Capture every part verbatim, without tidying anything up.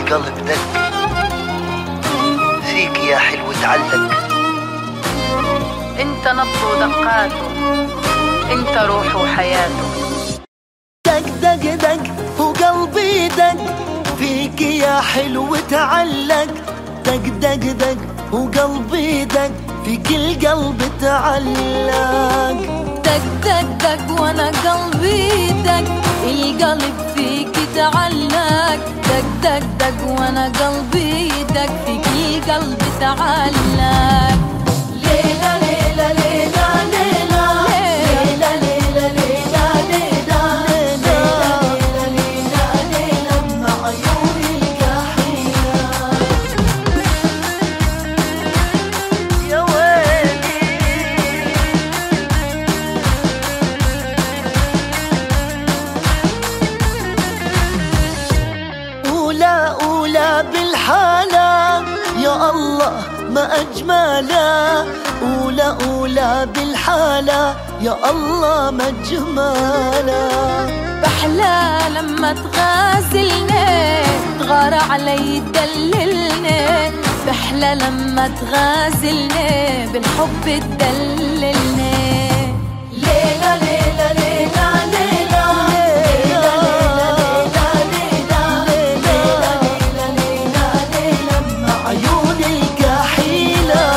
القلب دق، فيك يا حلو تعلق. انت نبض ودقاته، انت روح وحياته. دق دق دق وقلبي دق، فيك يا حلو تعلق. دق دق دق وقلبي دق، فيك القلب تعلق. دق دق دق وانا قلبي دق، القلب فيك تعلق. دق دق دق وانا قلبي دق، فيك القلب تعلق. ليلة ليلة ليلة ليلة ليلة ليلة ليلة ليلة ليلة ليلة ليلة مع عيوني الكحيلة. يا ويلي أولى أولى بالحالة، يا الله ما أجمله. أولى أولى بالحالة، يا الله ما أجمله. بحلى لما تغازلني، تغار علي تدللني. بحلى لما تغازلني، بالحب تدللني. ليلة ليلة ليلة ليلة ليلة ليلة ليلة ليلة ليلة ليلة مع عيوني الكحيلة.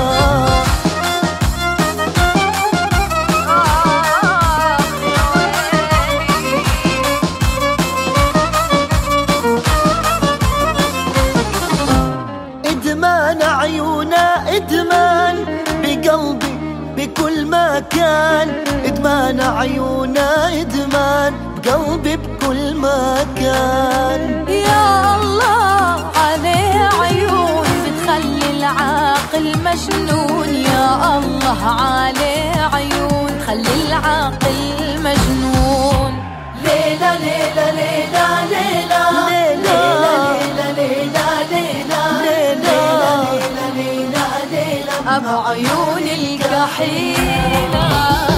إدمان عيونا إدمان بقلبي بكل مكان. إدمان عيونا إدمان بقلبي بكل مكان. يا الله عليه عيون بتخلي العاقل مجنون. يا الله عليه عيون خلي العاقل مجنون. ليلة ليلة ليلة ليلة ليلة ليلة ليلة ليلة ليلة ليلة أبو عيون الكحيلة.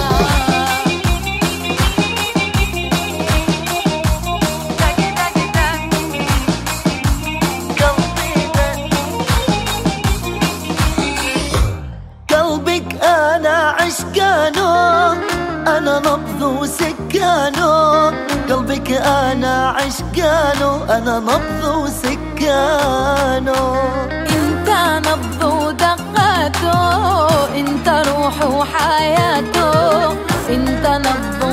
قلبك أنا عشقانه، أنا نبض وسكانه. قلبك أنا عشقانه، أنا نبض وسكانه. انت نبض ودقاته، انت روح وحياته. انت نبض